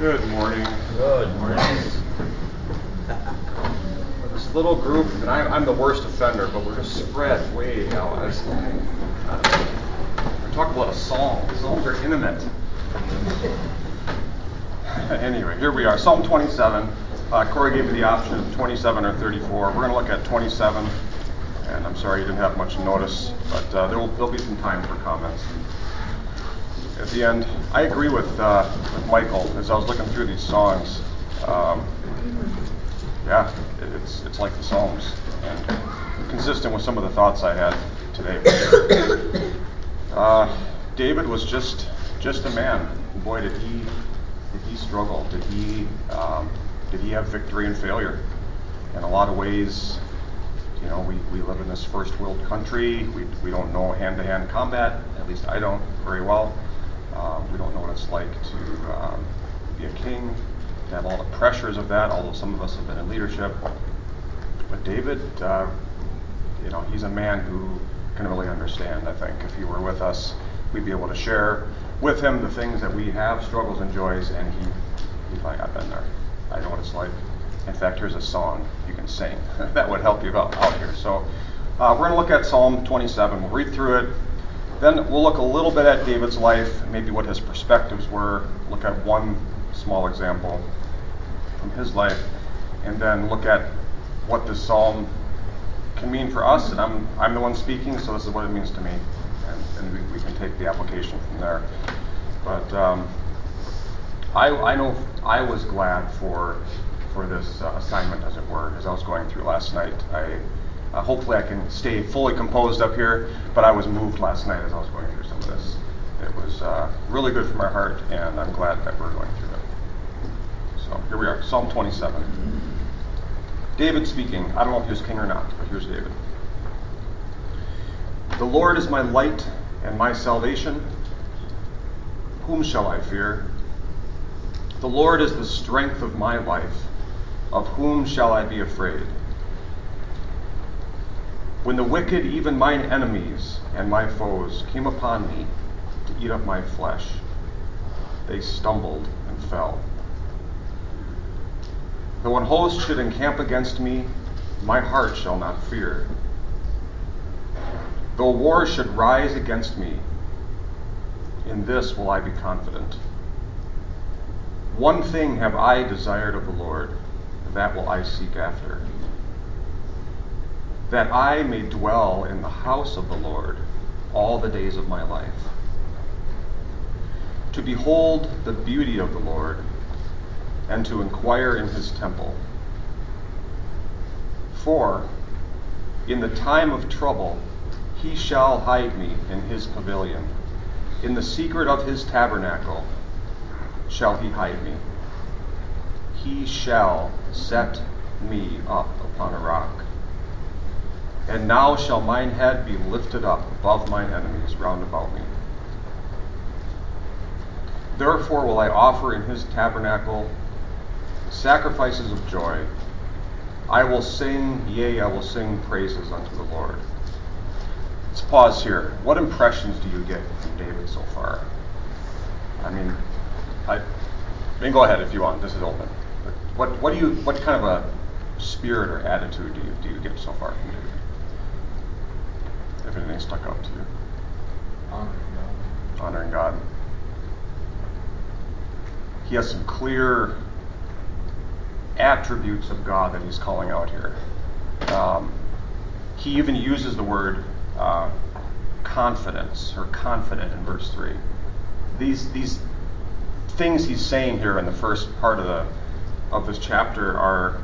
Good morning. Good morning. This little group, and I'm the worst offender, but we're just spread way out. We're talking about a psalm. Psalms are intimate. Anyway, here we are. Psalm 27. Corey gave me the option of 27 or 34. We're going to look at 27, and I'm sorry you didn't have much notice, but there'll be some time for comments. At the end, I agree with Michael as I was looking through these songs. It's like the Psalms, and consistent with some of the thoughts I had today. David was just a man. Boy, did he struggle? Did he have victory and failure? In a lot of ways, we live in this first world country. We don't know hand-to-hand combat. At least I don't very well. We don't know what it's like to be a king, to have all the pressures of that, although some of us have been in leadership. But David, he's a man who can really understand, I think. If he were with us, we'd be able to share with him the things that we have, struggles and joys, and he's like, I've been there. I know what it's like. In fact, here's a song you can sing. That would help you out here. So we're going to look at Psalm 27. We'll read through it. Then we'll look a little bit at David's life, maybe what his perspectives were, look at one small example from his life, and then look at what this psalm can mean for us. And I'm the one speaking, so this is what it means to me, and we can take the application from there. But I know I was glad for this assignment, as it were, as I was going through last night. Hopefully I can stay fully composed up here, but I was moved last night as I was going through some of this. It was really good for my heart, and I'm glad that we're going through it. So here we are, Psalm 27. David speaking. I don't know if he was king or not, but here's David. The Lord is my light and my salvation. Whom shall I fear? The Lord is the strength of my life. Of whom shall I be afraid? When the wicked, even mine enemies and my foes, came upon me to eat up my flesh, they stumbled and fell. Though an host should encamp against me, my heart shall not fear. Though war should rise against me, in this will I be confident. One thing have I desired of the Lord, that will I seek after, that I may dwell in the house of the Lord all the days of my life, to behold the beauty of the Lord, and to inquire in his temple. For in the time of trouble he shall hide me in his pavilion. In the secret of his tabernacle shall he hide me. He shall set me up upon a rock. And now shall mine head be lifted up above mine enemies round about me. Therefore will I offer in his tabernacle sacrifices of joy. I will sing, yea, I will sing praises unto the Lord. Let's pause here. What impressions do you get from David so far? I mean, go ahead if you want. This is open. But what kind of a spirit or attitude do you get so far from David? If anything stuck out to you. Honoring God. He has some clear attributes of God that he's calling out here. He even uses the word confidence or confident in verse 3. These things he's saying here in the first part of this chapter are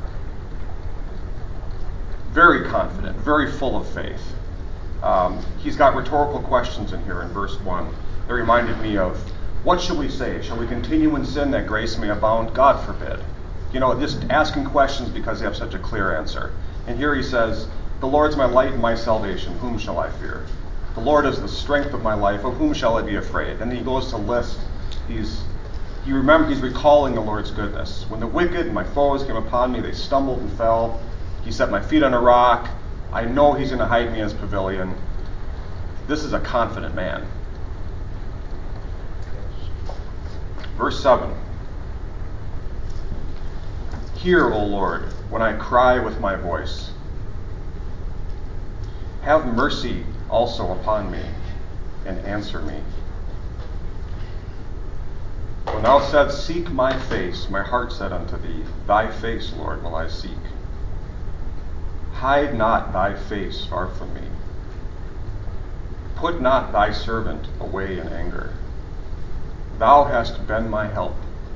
very confident, very full of faith. He's got rhetorical questions in here in verse 1. They reminded me of, what shall we say? Shall we continue in sin that grace may abound? God forbid. Just asking questions because they have such a clear answer. And here he says, the Lord's my light and my salvation. Whom shall I fear? The Lord is the strength of my life. Of whom shall I be afraid? And then he goes to list, he's recalling the Lord's goodness. When the wicked and my foes came upon me, they stumbled and fell. He set my feet on a rock. I know he's going to hide me in his pavilion. This is a confident man. Verse 7. Hear, O Lord, when I cry with my voice. Have mercy also upon me, and answer me. When thou saidst, Seek my face, my heart said unto thee, Thy face, Lord, will I seek. Hide not thy face far from me. Put not thy servant away in anger. Thou hast been my help.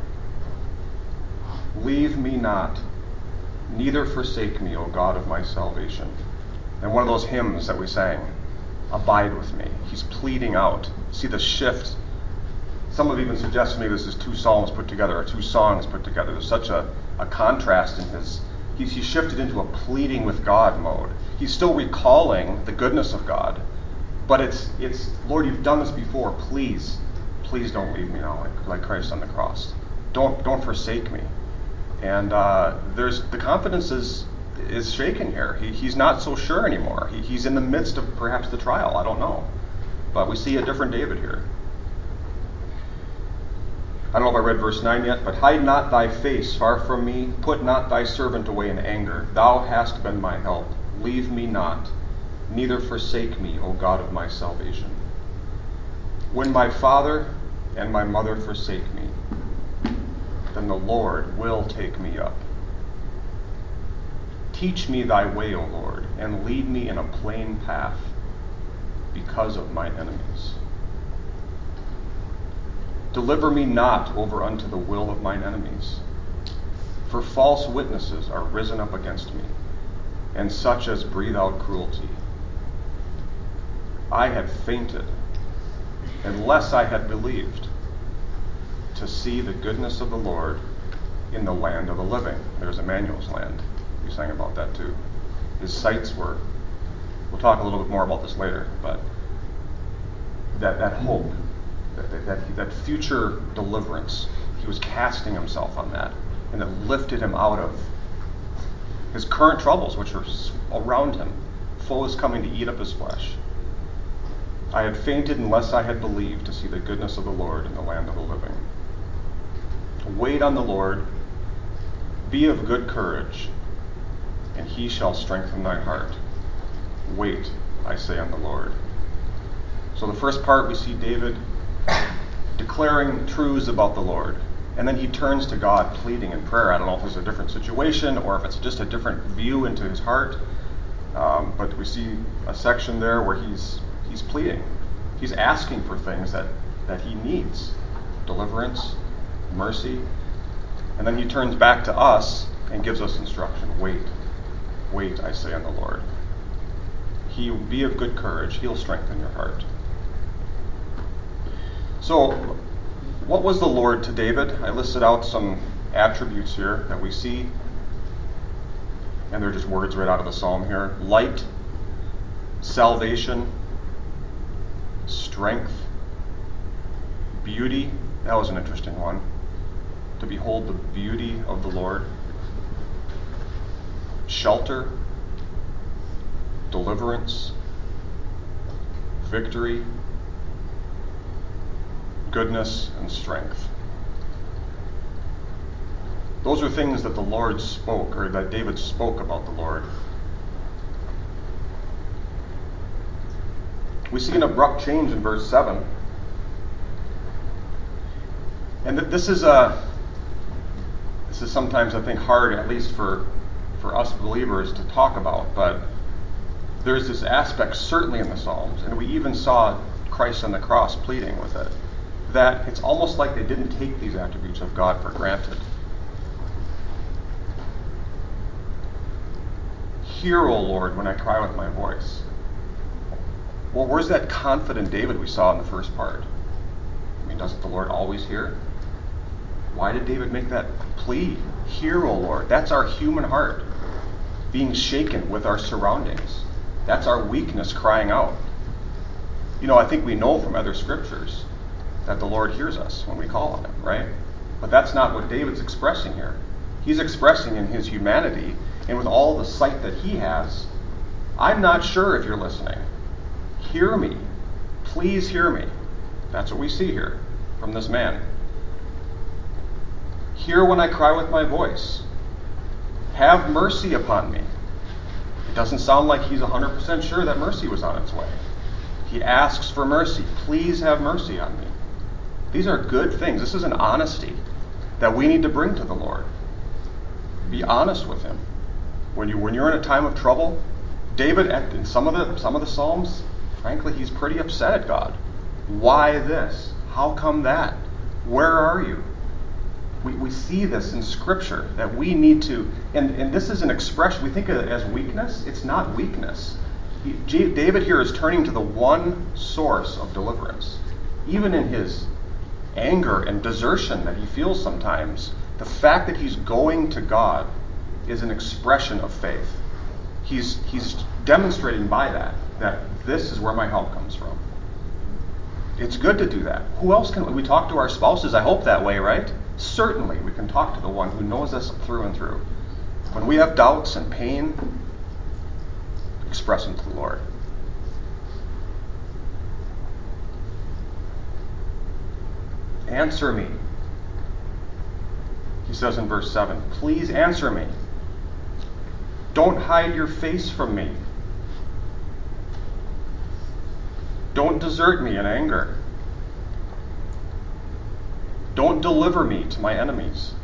Leave me not, neither forsake me, O God of my salvation. And one of those hymns that we sang, Abide with me. He's pleading out. See the shift. Some have even suggested maybe this is two psalms put together, or two songs put together. There's such a contrast in his. He's shifted into a pleading with God mode. He's still recalling the goodness of God, but it's Lord, you've done this before. Please don't leave me now, like Christ on the cross. Don't forsake me. And there's the confidence is shaken here. He's not so sure anymore. He's in the midst of perhaps the trial. I don't know, but we see a different David here. I don't know if I read verse 9 yet, but hide not thy face far from me, put not thy servant away in anger. Thou hast been my help. Leave me not, neither forsake me, O God of my salvation. When my father and my mother forsake me, then the Lord will take me up. Teach me thy way, O Lord, and lead me in a plain path because of my enemies. Deliver me not over unto the will of mine enemies, for false witnesses are risen up against me, and such as breathe out cruelty. I had fainted, unless I had believed, to see the goodness of the Lord in the land of the living. There's Emmanuel's land. We sang about that too. His sights were, we'll talk a little bit more about this later, but that hope, that future deliverance, he was casting himself on that, and it lifted him out of his current troubles, which are around him. Foes coming to eat up his flesh. I had fainted unless I had believed to see the goodness of the Lord in the land of the living. Wait on the Lord, be of good courage, and he shall strengthen thy heart. Wait, I say, on the Lord. So the first part, we see David declaring truths about the Lord. And then he turns to God pleading in prayer. I don't know if it's a different situation or if it's just a different view into his heart. But we see a section there where he's pleading. He's asking for things that he needs. Deliverance, mercy. And then he turns back to us and gives us instruction. Wait, I say, on the Lord. He will be of good courage. He'll strengthen your heart. So, what was the Lord to David? I listed out some attributes here that we see, and they're just words right out of the psalm here. Light, salvation, strength, beauty. That was an interesting one. To behold the beauty of the Lord. Shelter, deliverance, victory, goodness, and strength. Those are things that the Lord spoke, or that David spoke about the Lord. We see an abrupt change in verse 7. And this is sometimes, I think, hard, at least for us believers, to talk about. But there's this aspect, certainly in the Psalms, and we even saw Christ on the cross pleading with it, that it's almost like they didn't take these attributes of God for granted. Hear, O Lord, when I cry with my voice. Well, where's that confident David we saw in the first part? I mean, doesn't the Lord always hear? Why did David make that plea? Hear, O Lord. That's our human heart being shaken with our surroundings. That's our weakness crying out. You know, I think we know from other scriptures that the Lord hears us when we call on him, right? But that's not what David's expressing here. He's expressing in his humanity and with all the sight that he has, I'm not sure if you're listening. Hear me. Please hear me. That's what we see here from this man. Hear when I cry with my voice. Have mercy upon me. It doesn't sound like he's 100% sure that mercy was on its way. He asks for mercy. Please have mercy on me. These are good things. This is an honesty that we need to bring to the Lord. Be honest with him. When you're in a time of trouble, David, in some of the Psalms, frankly, he's pretty upset at God. Why this? How come that? Where are you? We see this in Scripture that we need to, and this is an expression, we think of it as weakness. It's not weakness. David here is turning to the one source of deliverance. Even in his anger and desertion that he feels sometimes, the fact that he's going to God is an expression of faith. He's demonstrating by that this is where my help comes from. It's good to do that. Who else can we talk to our spouses? I hope that way, right? Certainly we can talk to the one who knows us through and through. When we have doubts and pain, express them to the Lord. Answer me. He says in verse 7, please answer me. Don't hide your face from me. Don't desert me in anger. Don't deliver me to my enemies.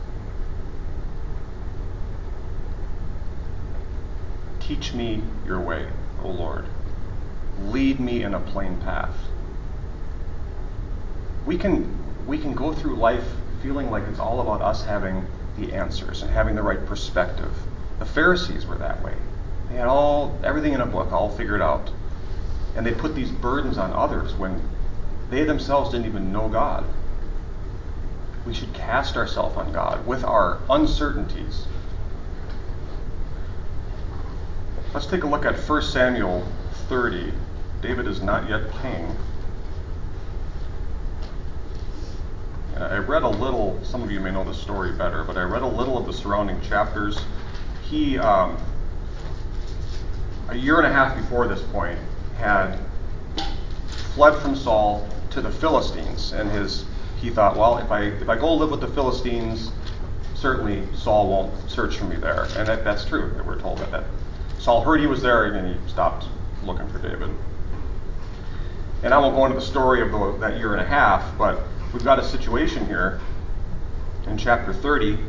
Teach me your way, O Lord. Lead me in a plain path. We can go through life feeling like it's all about us having the answers and having the right perspective. The Pharisees were that way. They had everything in a book all figured out. And they put these burdens on others when they themselves didn't even know God. We should cast ourselves on God with our uncertainties. Let's take a look at 1 Samuel 30. David is not yet king. I read a little, some of you may know the story better, but I read a little of the surrounding chapters. He, a year and a half before this point, had fled from Saul to the Philistines, and he thought, well, if I go live with the Philistines, certainly Saul won't search for me there. And that's true. We're told that Saul heard he was there, and he stopped looking for David. And I won't go into the story of that year and a half, but we've got a situation here in chapter 30.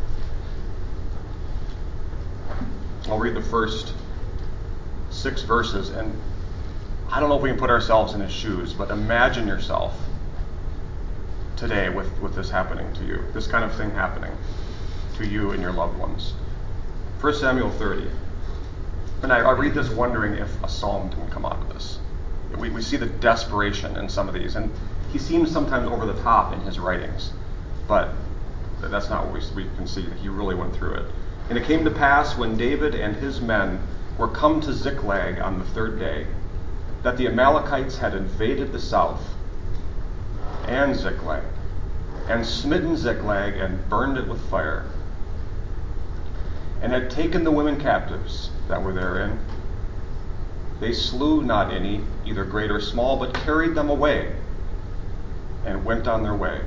I'll read the first 6 verses, and I don't know if we can put ourselves in his shoes, but imagine yourself today with this happening to you, this kind of thing happening to you and your loved ones. 1 Samuel 30. And I read this wondering if a psalm can come out of this. We see the desperation in some of these, and he seems sometimes over the top in his writings, but that's not what we can see. He really went through it. And it came to pass when David and his men were come to Ziklag on the 3rd day, that the Amalekites had invaded the south and Ziklag, and smitten Ziklag and burned it with fire, and had taken the women captives that were therein. They slew not any, either great or small, but carried them away, and went on their way.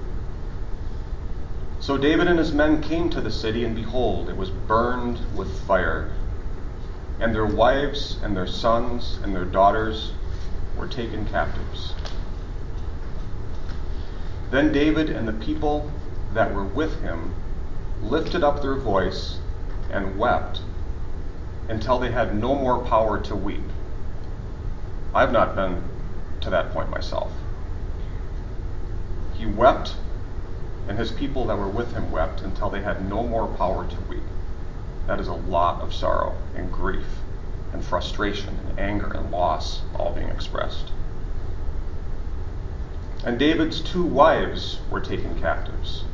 So David and his men came to the city, and behold, it was burned with fire, and their wives and their sons and their daughters were taken captives. Then David and the people that were with him lifted up their voice and wept until they had no more power to weep. I've not been to that point myself. He wept, and his people that were with him wept until they had no more power to weep. That is a lot of sorrow and grief and frustration and anger and loss all being expressed. And David's 2 wives were taken captives,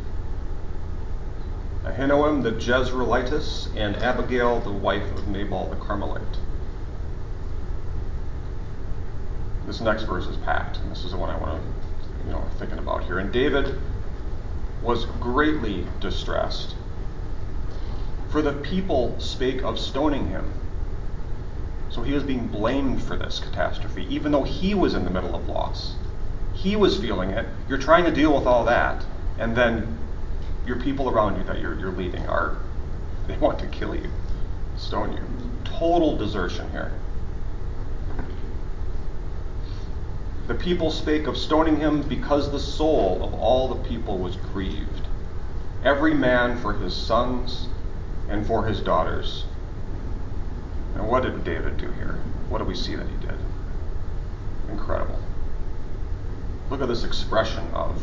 Ahinoam the Jezreelitess and Abigail the wife of Nabal the Carmelite. This next verse is packed, and this is the one I want to, thinking about here. And David was greatly distressed, for the people spake of stoning him. So he was being blamed for this catastrophe, even though he was in the middle of loss. He was feeling it. You're trying to deal with all that, and then your people around you that you're leading are They want to kill you, stone you. Total desertion here. The people spake of stoning him because the soul of all the people was grieved, every man for his sons and for his daughters. And what did David do here? What do we see that he did? Incredible. Look at this expression of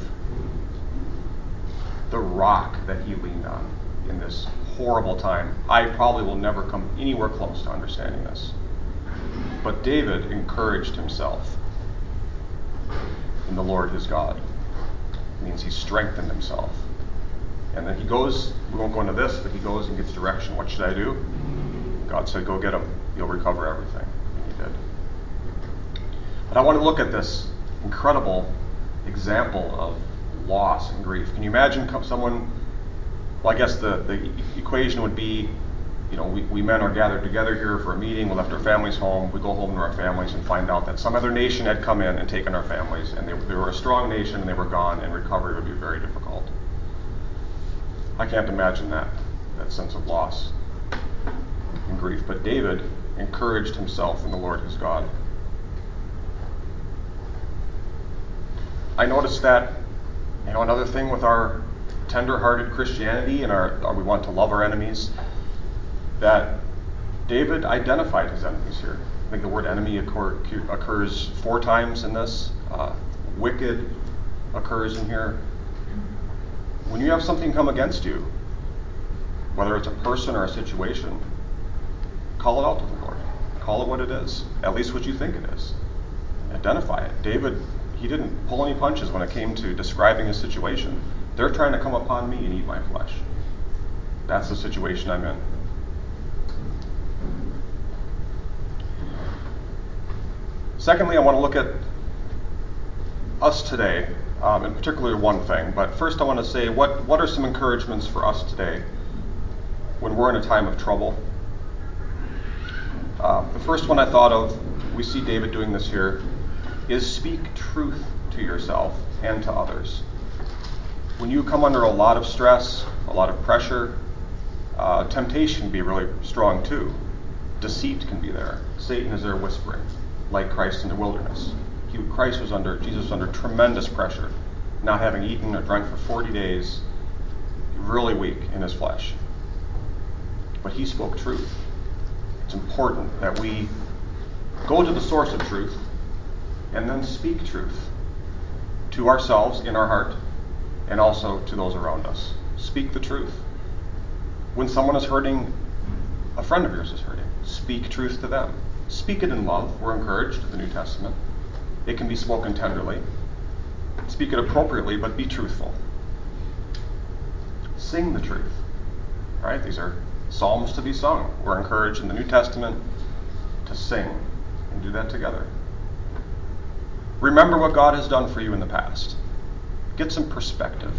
the rock that he leaned on in this horrible time. I probably will never come anywhere close to understanding this. But David encouraged himself in the Lord his God. It means he strengthened himself. And then he goes, we won't go into this, but he goes and gets direction. What should I do? God said, go get him. You'll recover everything. And he did. But I want to look at this incredible example of loss and grief. Can you imagine someone, well, I guess the equation would be, we men are gathered together here for a meeting, we left our families home, we go home to our families and find out that some other nation had come in and taken our families, and they were a strong nation and they were gone, and recovery would be very difficult. I can't imagine that sense of loss and grief. But David encouraged himself in the Lord his God. I noticed that, another thing with our tender-hearted Christianity and we want to love our enemies, that David identified his enemies here. I think the word enemy occurs 4 times in this. Wicked occurs in here. When you have something come against you, whether it's a person or a situation, call it out to the Lord. Call it what it is, at least what you think it is. Identify it. David, he didn't pull any punches when it came to describing his situation. They're trying to come upon me and eat my flesh. That's the situation I'm in. Secondly, I want to look at us today, in particular one thing. But first I want to say, what are some encouragements for us today when we're in a time of trouble? The first one I thought of, we see David doing this here, is speak truth to yourself and to others. When you come under a lot of stress, a lot of pressure, temptation can be really strong too. Deceit can be there. Satan is there whispering, like Christ in the wilderness. Jesus was under tremendous pressure, not having eaten or drunk for 40 days, really weak in his flesh. But he spoke truth. It's important that we go to the source of truth and then speak truth to ourselves in our heart and also to those around us. Speak the truth. When someone is hurting, a friend of yours is hurting, speak truth to them. Speak it in love. We're encouraged in the New Testament. It can be spoken tenderly. Speak it appropriately, but be truthful. Sing the truth. Right? These are psalms to be sung. We're encouraged in the New Testament to sing and do that together. Remember what God has done for you in the past. Get some perspective.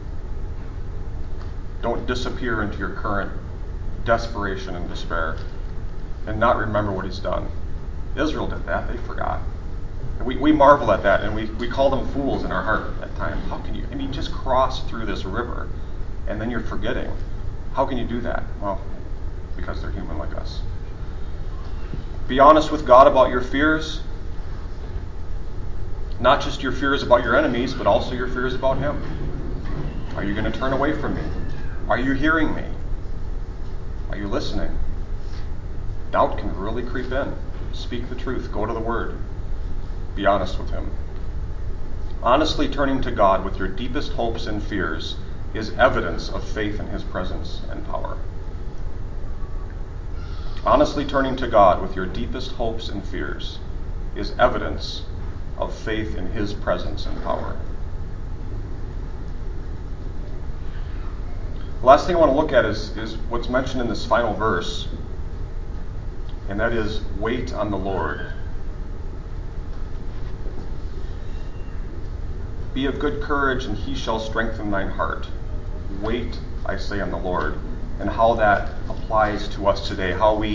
Don't disappear into your current desperation and despair and not remember what he's done. Israel did that. They forgot. We marvel at that, and we call them fools in our heart at times. How can you? Just cross through this river, and then you're forgetting. How can you do that? Well, because they're human like us. Be honest with God about your fears. Not just your fears about your enemies, but also your fears about him. Are you going to turn away from me? Are you hearing me? Are you listening? Doubt can really creep in. Speak the truth. Go to the Word. Be honest with him. Honestly turning to God with your deepest hopes and fears is evidence of faith in his presence and power. Honestly turning to God with your deepest hopes and fears is evidence of faith in his presence and power. The last thing I want to look at is what's mentioned in this final verse, and that is wait on the Lord. Be of good courage, and he shall strengthen thine heart. Wait, I say, on the Lord. And how that applies to us today.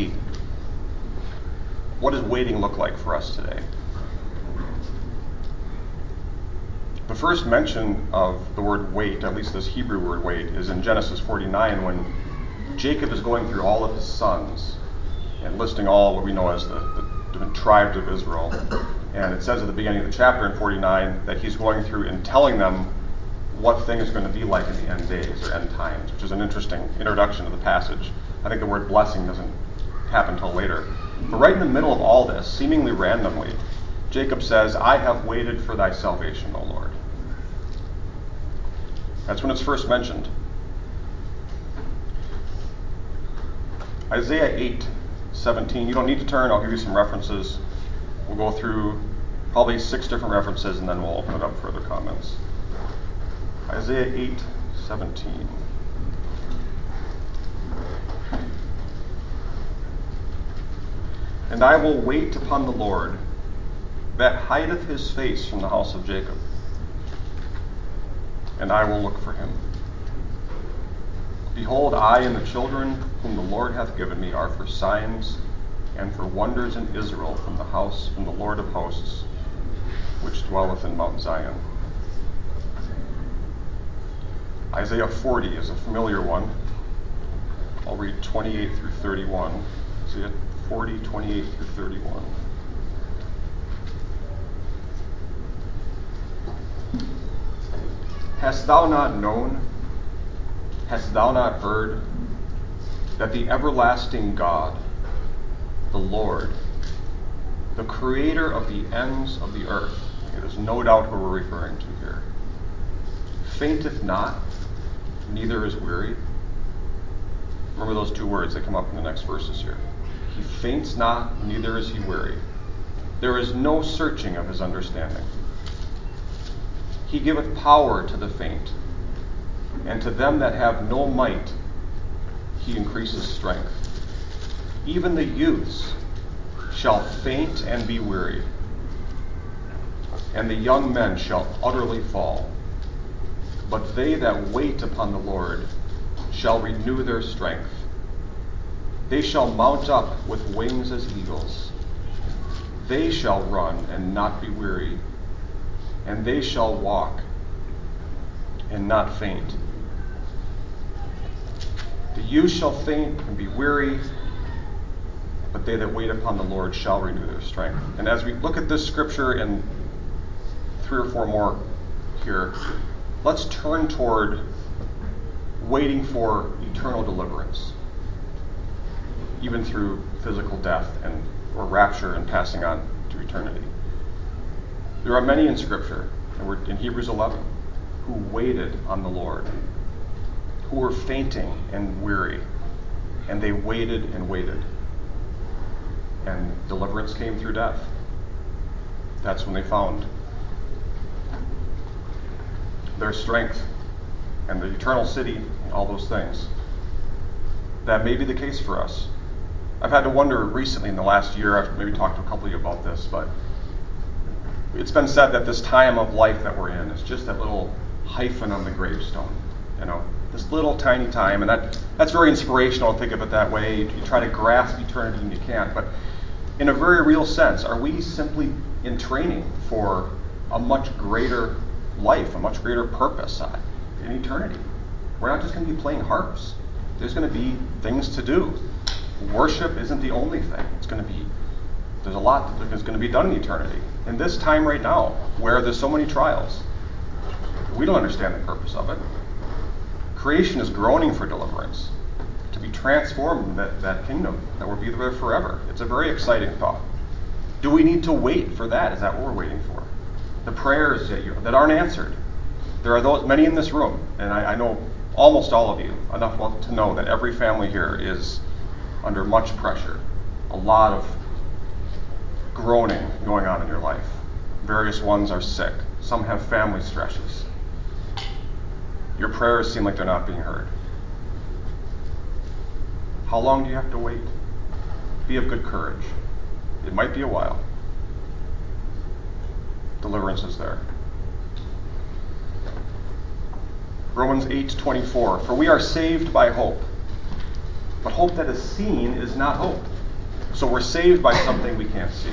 What does waiting look like for us today? The first mention of the word wait, at least this Hebrew word wait, is in Genesis 49 when Jacob is going through all of his sons and listing all what we know as the different tribes of Israel. And it says at the beginning of the chapter in 49 that he's going through and telling them what thing is going to be like in the end days or end times, which is an interesting introduction to the passage. I think the word blessing doesn't happen until later. But right in the middle of all this, seemingly randomly, Jacob says, I have waited for thy salvation, O Lord. That's when it's first mentioned. Isaiah 8:17. You don't need to turn. I'll give you some references. We'll go through probably 6 different references, and then we'll open it up for further comments. Isaiah 8:17. And I will wait upon the Lord, that hideth his face from the house of Jacob, and I will look for him. Behold, I and the children whom the Lord hath given me are for signs and for wonders in Israel from the Lord of hosts, which dwelleth in Mount Zion. Isaiah 40 is a familiar one. I'll read 28 through 31. Isaiah 40, 28 through 31. Hast thou not known, hast thou not heard, that the everlasting God, the Lord, the creator of the ends of the earth, there's no doubt who we're referring to here, fainteth not, neither is weary. Remember those 2 words that come up in the next verses here. He faints not, neither is he weary. There is no searching of his understanding. He giveth power to the faint, and to them that have no might he increases strength. Even the youths shall faint and be weary, and the young men shall utterly fall. But they that wait upon the Lord shall renew their strength. They shall mount up with wings as eagles. They shall run and not be weary, and they shall walk and not faint. The youth shall faint and be weary, but they that wait upon the Lord shall renew their strength. And as we look at this scripture and 3 or 4 more here, let's turn toward waiting for eternal deliverance, even through physical death or rapture and passing on to eternity. There are many in Scripture, and we're in Hebrews 11, who waited on the Lord, who were fainting and weary, and they waited and waited. And deliverance came through death. That's when they found their strength and the eternal city and all those things. That may be the case for us. I've had to wonder recently in the last year, I've maybe talked to a couple of you about this, but it's been said that this time of life that we're in is just that little hyphen on the gravestone, this little tiny time, and that's very inspirational to think of it that way. You try to grasp eternity and you can't, but in a very real sense, are we simply in training for a much greater life, a much greater purpose in eternity? We're not just going to be playing harps. There's going to be things to do. Worship isn't the only thing. There's a lot that is going to be done in eternity. In this time right now, where there's so many trials, we don't understand the purpose of it. Creation is groaning for deliverance, to be transformed in that kingdom that will be there forever. It's a very exciting thought. Do we need to wait for that? Is that what we're waiting for? The prayers that aren't answered. There are many in this room, and I know almost all of you enough to know that every family here is under much pressure. A lot of groaning going on in your life. Various ones are sick. Some have family stresses. Your prayers seem like they're not being heard. How long do you have to wait? Be of good courage. It might be a while. Deliverance is there. Romans 8:24. For we are saved by hope. But hope that is seen is not hope. So we're saved by something we can't see.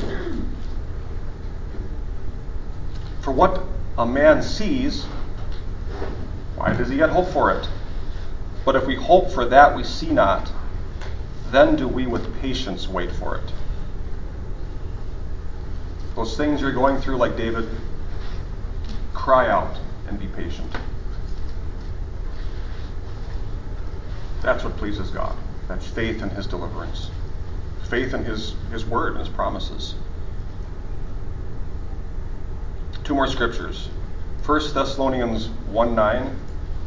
For what a man sees, why does he yet hope for it? But if we hope for that we see not, then do we with patience wait for it. Those things you're going through, like David, cry out and be patient. That's what pleases God. That's faith in his deliverance. Faith in his word and his promises. 2 more scriptures. 1 Thessalonians 1:9.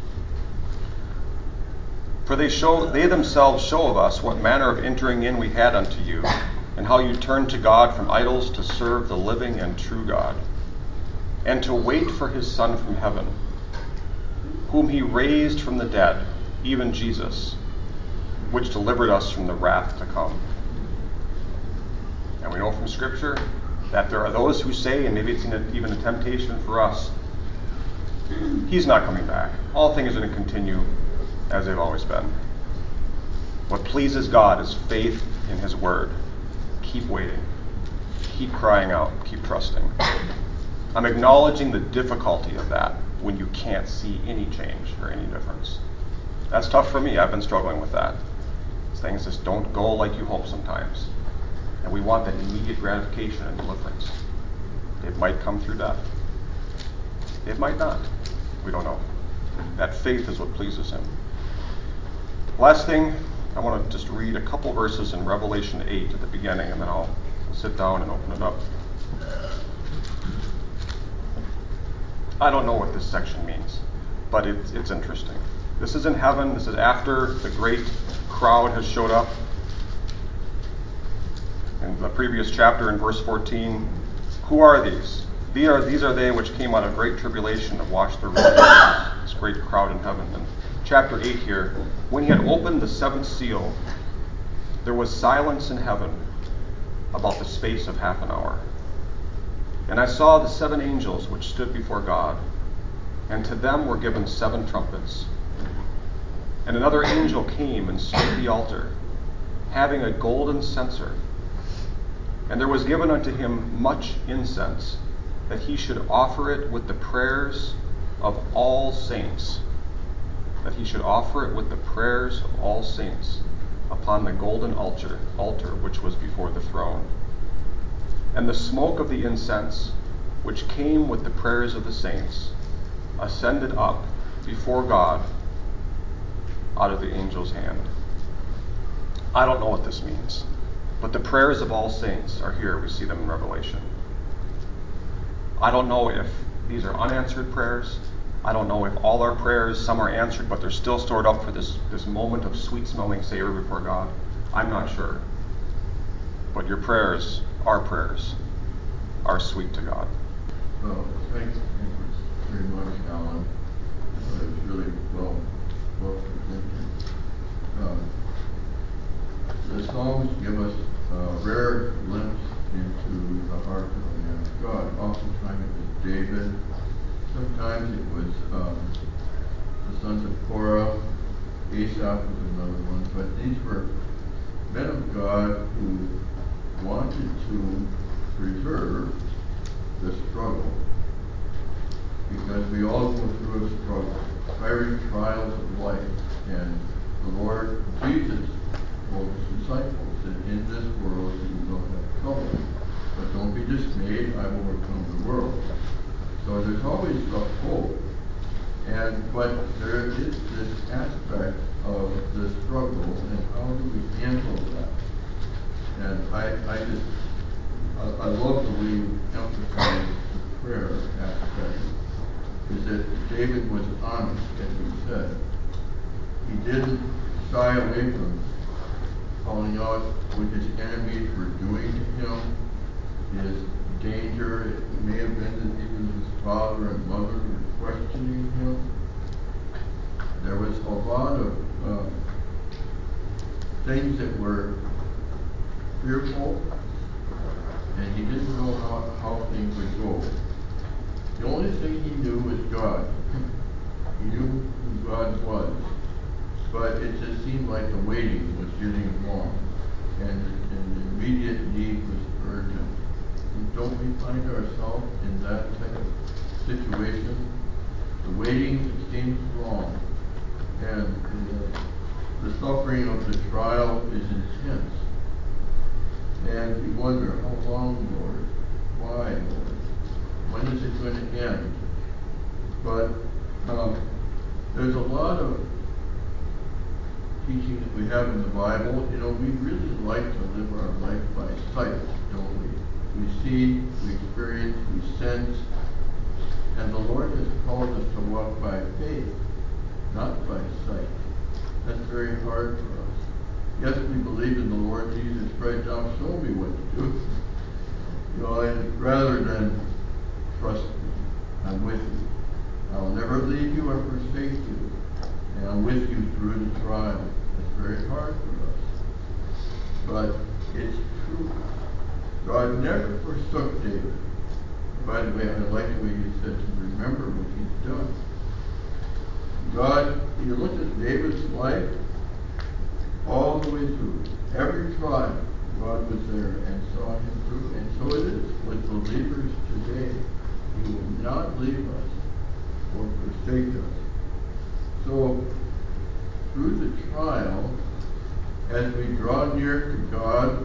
For they themselves show of us what manner of entering in we had unto you, and how you turned to God from idols to serve the living and true God, and to wait for his Son from heaven, whom he raised from the dead, even Jesus, which delivered us from the wrath to come. And we know from Scripture that there are those who say, and maybe it's even a temptation for us, he's not coming back. All things are going to continue as they've always been. What pleases God is faith in his word. Keep waiting. Keep crying out. Keep trusting. I'm acknowledging the difficulty of that when you can't see any change or any difference. That's tough for me. I've been struggling with that. Things just don't go like you hope sometimes. And we want that immediate gratification and deliverance. It might come through death. It might not. We don't know. That faith is what pleases him. Last thing, I want to just read a couple verses in Revelation 8 at the beginning, and then I'll sit down and open it up. I don't know what this section means, but it's interesting. This is in heaven. This is after the great crowd has showed up. In the previous chapter, in verse 14, who are these? These are they which came out of great tribulation and washed their robes. This great crowd in heaven. And chapter 8 here, when he had opened the seventh seal, there was silence in heaven about the space of half an hour. And I saw the 7 angels which stood before God, and to them were given 7 trumpets. And another angel came and stood at the altar, having a golden censer. And there was given unto him much incense, that he should offer it with the prayers of all saints. That he should offer it with the prayers of all saints upon the golden altar which was before the throne. And the smoke of the incense, which came with the prayers of the saints, ascended up before God out of the angel's hand. I don't know what this means, but the prayers of all saints are here. We see them in Revelation. I don't know if these are unanswered prayers. I don't know if all our prayers, some are answered, but they're still stored up for this moment of sweet-smelling savor before God. I'm not sure. But your prayers, our prayers, are sweet to God. Well, thank you very much, Alan. It's really well presented. The Psalms give us a rare glimpse into the heart of the man of God. Oftentimes it was David. Sometimes it was the sons of Korah. Asaph was another one. But these were men of God who wanted to preserve the struggle. Because we all go through a struggle, fiery trials of life. And the Lord Jesus told his disciples that in this world you will have trouble. But don't be dismayed, I've overcome the world. So there's always a hope. But there is this aspect of the struggle, and how do we handle that? And I love the way you emphasize the prayer aspect. Is that David was honest, as you said. He didn't shy away from calling out what his enemies were doing to him, his danger. It may have been that even his father and mother were questioning him. There was a lot of things that were fearful, and he didn't know how things would go. The only thing he knew was God. He knew who God was. But it just seemed like the waiting was getting long, and the immediate need was urgent. And don't we find ourselves in that type of situation? The waiting seems long, and suffering of the trial is intense. And you wonder, how long, Lord? Why, Lord? When is it going to end? But there's a lot of teaching that we have in the Bible. You know, we really like to live our life by sight, don't we? We see, we experience, we sense, and the Lord has called us to walk by faith, not by sight. That's very hard for us. Yes, we believe in the Lord Jesus Christ. Now show me what to do. You know, and rather than trust me, I'm with you. I'll never leave you or forsake you. And I'm with you through the trial. It's very hard for us. But it's true. God never forsook David. By the way, I like the way you said to remember what he's done. God, you look at David's life all the way through. Every trial, God was there and saw him through. And so it is with believers today. He will not leave us or forsake us. So, through the trial, as we draw near to God,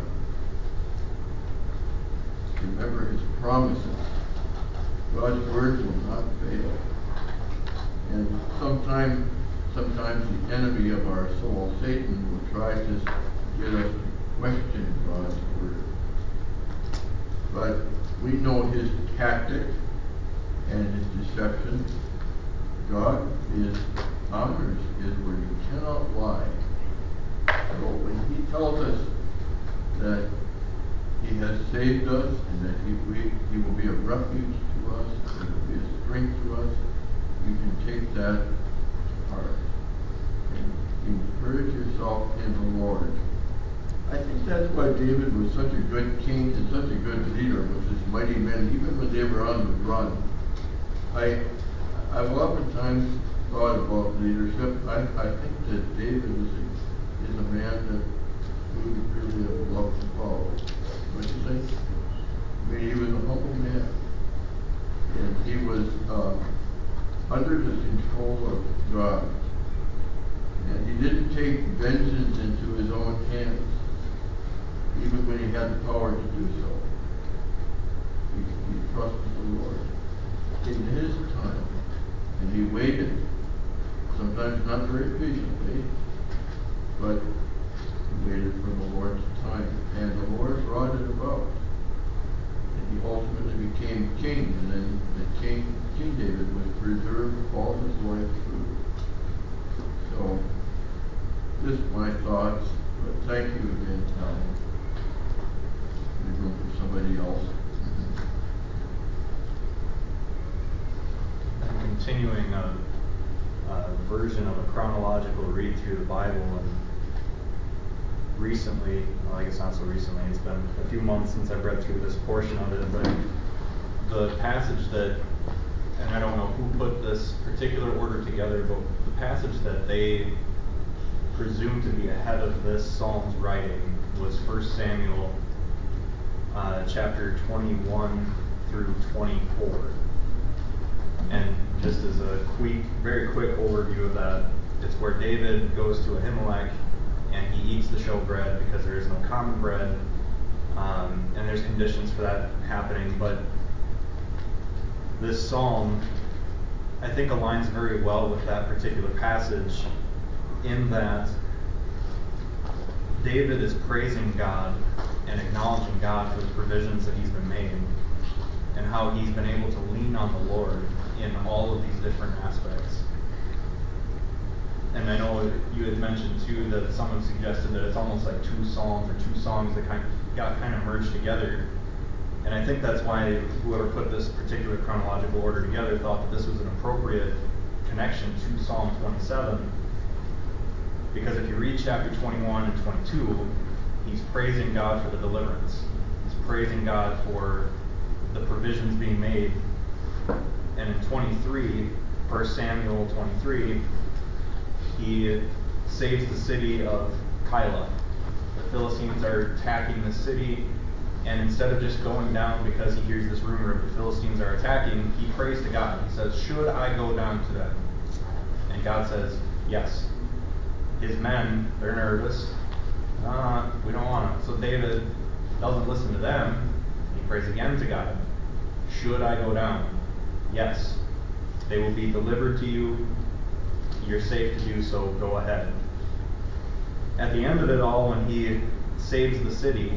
remember his promises. God's word will not fail. And sometimes the enemy of our soul, Satan, will try to get us to question God's word. But we know his tactic and his deception. God honors his word. He cannot lie. So when he tells us that he has saved us and that he will be a refuge to us, he will be a strength to us, you can take that to heart. And encourage yourself in the Lord. I think that's why David was such a good king and such a good leader with his mighty men, even when they were on the run. I've oftentimes thought about leadership. I think that David is a man that we would really have loved to follow. Don't you think? I mean, he was a humble man. And he was under the control of God. And he didn't take vengeance into his own hands, even when he had the power to do so. He trusted the Lord in his time. And he waited, sometimes not very patiently, but he waited for the Lord's time. And the Lord brought it about. And he ultimately became king. And then King David was preserved all his life through. So, just my thoughts. But thank you again, Alan. Leave room for somebody else. Continuing a version of a chronological read through the Bible, and recently, well, I guess not so recently, it's been a few months since I've read through this portion of it, but the passage that, and I don't know who put this particular order together, but the passage that they presume to be ahead of this Psalm's writing was 1 Samuel chapter 21 through 24. And just as a very quick overview of that, it's where David goes to Ahimelech and he eats the showbread because there is no common bread, and there's conditions for that happening. But this psalm, I think, aligns very well with that particular passage in that David is praising God and acknowledging God for the provisions that he's been made and how he's been able to lean on the Lord in all of these different aspects. And I know you had mentioned too that someone suggested that it's almost like two psalms or two songs that got merged together. And I think that's why whoever put this particular chronological order together thought that this was an appropriate connection to Psalm 27. Because if you read chapter 21 and 22, he's praising God for the deliverance. He's praising God for the provisions being made. And in 23, 1 Samuel 23, he saves the city of Keilah. The Philistines are attacking the city, and instead of just going down because he hears this rumor of the Philistines are attacking, he prays to God. He says, "Should I go down to them?" And God says, "Yes. his men, they're nervous. We don't want it. So David doesn't listen to them. He prays again to God. Should I go down? Yes. They will be delivered to you. You're safe to do so. Go ahead. At the end of it all, when he saves the city,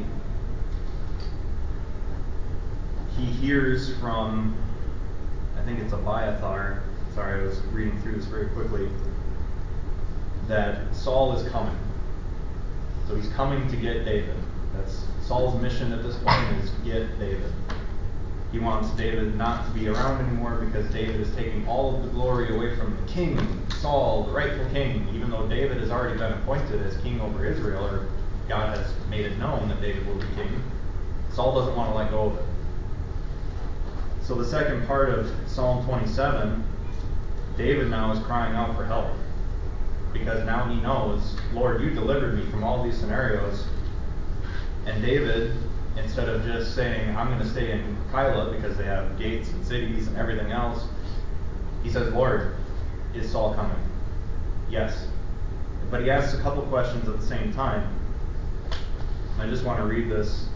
he hears from, I think it's Abiathar. Sorry, I was reading through this very quickly. That Saul is coming. So he's coming to get David. That's Saul's mission at this point, is to get David. He wants David not to be around anymore because David is taking all of the glory away from the king, Saul, the rightful king, even though David has already been appointed as king over Israel, or God has made it known that David will be king. Saul doesn't want to let go of it. So the second part of Psalm 27, David now is crying out for help. Because now he knows, Lord, you delivered me from all these scenarios. And David, instead of just saying, I'm going to stay in Keilah because they have gates and cities and everything else, he says, Lord, is Saul coming? Yes. But he asks a couple questions at the same time. I just want to read this.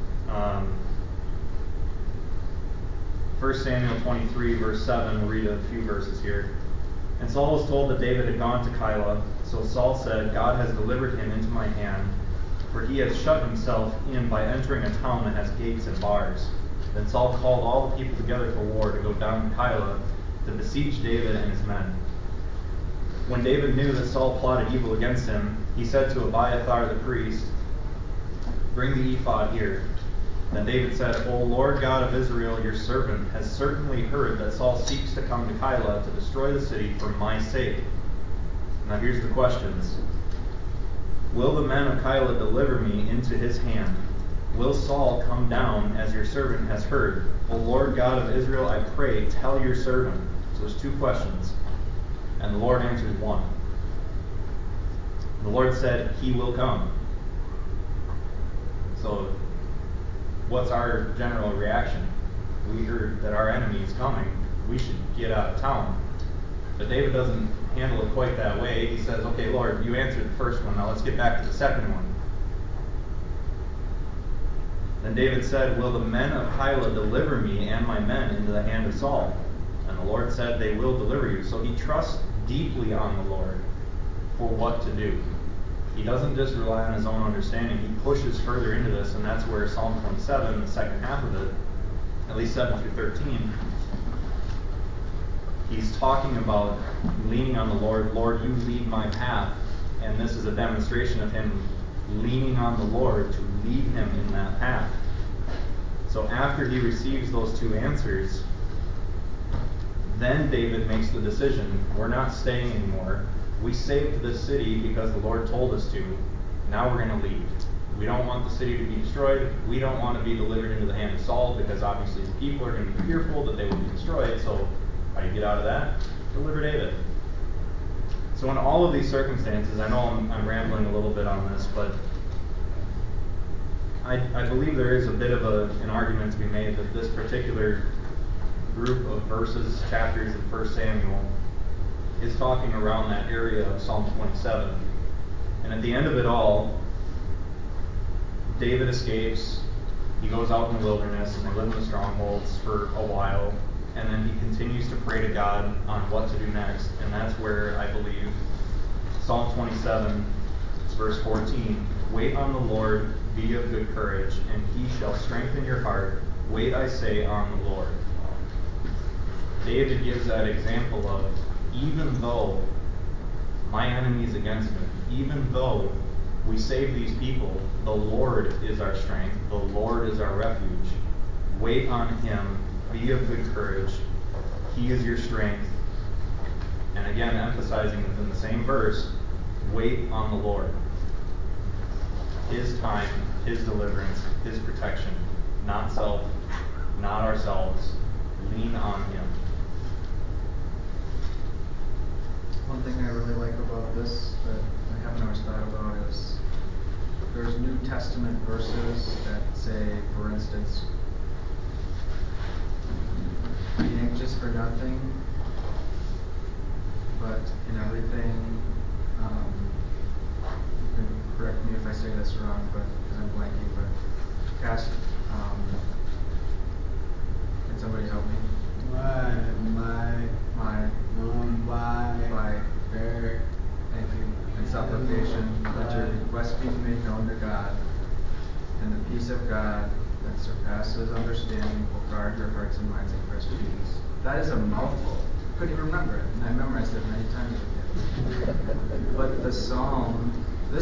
1 Samuel 23, verse 7, we'll read a few verses here. And Saul was told that David had gone to Keilah. So Saul said, God has delivered him into my hand, for he has shut himself in by entering a town that has gates and bars. Then Saul called all the people together for war to go down to Keilah to besiege David and his men. When David knew that Saul plotted evil against him, he said to Abiathar the priest, bring the ephod here. Then David said, O Lord God of Israel, your servant has certainly heard that Saul seeks to come to Keilah to destroy the city for my sake. Now here's the questions. Will the men of Keilah deliver me into his hand? Will Saul come down as your servant has heard? O Lord God of Israel, I pray, tell your servant. So there's two questions. And the Lord answers one. The Lord said, he will come. So what's our general reaction? We heard that our enemy is coming. We should get out of town. But David doesn't handle it quite that way. He says, okay, Lord, you answered the first one. Now let's get back to the second one. Then David said, will the men of Keilah deliver me and my men into the hand of Saul? And the Lord said, they will deliver you. So he trusts deeply on the Lord for what to do. He doesn't just rely on his own understanding. He pushes further into this, and that's where Psalm 27, the second half of it, at least 7 through 13, he's talking about leaning on the Lord. Lord, you lead my path. And this is a demonstration of him leaning on the Lord to lead him in that path. So after he receives those two answers, then David makes the decision, we're not staying anymore. We saved this city because the Lord told us to. Now we're going to leave. We don't want the city to be destroyed. We don't want to be delivered into the hand of Saul because obviously the people are going to be fearful that they will be destroyed. So how do you get out of that? Deliver David. So in all of these circumstances, I know I'm rambling a little bit on this, but I believe there is a bit of an argument to be made that this particular group of verses, chapters in 1 Samuel, is talking around that area of Psalm 27. And at the end of it all, David escapes. He goes out in the wilderness and they live in the strongholds for a while. And then he continues to pray to God on what to do next. And that's where I believe Psalm 27, verse 14, wait on the Lord, be of good courage, and he shall strengthen your heart. Wait, I say, on the Lord. David gives that example of, even though my enemy is against me, even though we save these people, the Lord is our strength, the Lord is our refuge. Wait on him, be of good courage, he is your strength. And again, emphasizing within the same verse, wait on the Lord. His time, his deliverance, his protection, not self, not ourselves. Lean on him. One thing I really like about this that I haven't always thought about is there's New Testament verses that say, for instance, be anxious for nothing, but in everything, I say this wrong, but because I'm blanking, but cast. Can somebody help me? By prayer, thank you, and supplication, let your requests be made known to God, and the peace of God that surpasses understanding will guard your hearts and minds in Christ Jesus. That is a mouthful. I couldn't even remember it, and I memorized it many times again. But this psalm,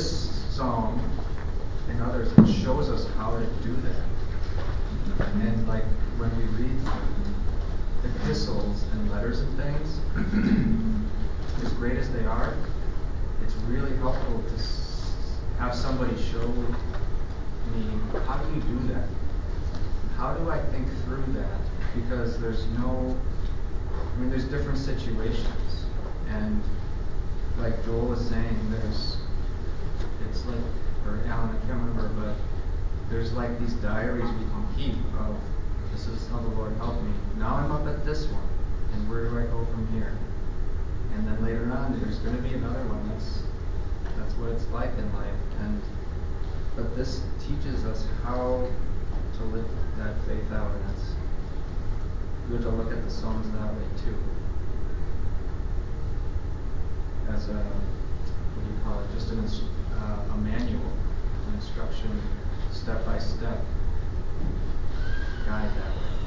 and others, it shows us how to do that. And like when we read epistles and letters and things, as great as they are, it's really helpful to have somebody show me, how do you do that? How do I think through that? Because there's different situations. And like Joel was saying, it's like, or Alan, I can't remember, but there's like these diaries we can keep of, this is how the Lord helped me. Now I'm up at this one, and where do I go from here? And then later on, there's going to be another one. That's what it's like in life. But this teaches us how to live that faith out, and it's good to look at the Psalms that way too. As a, what do you call it? Just a manual, an instruction, step by step guide that way.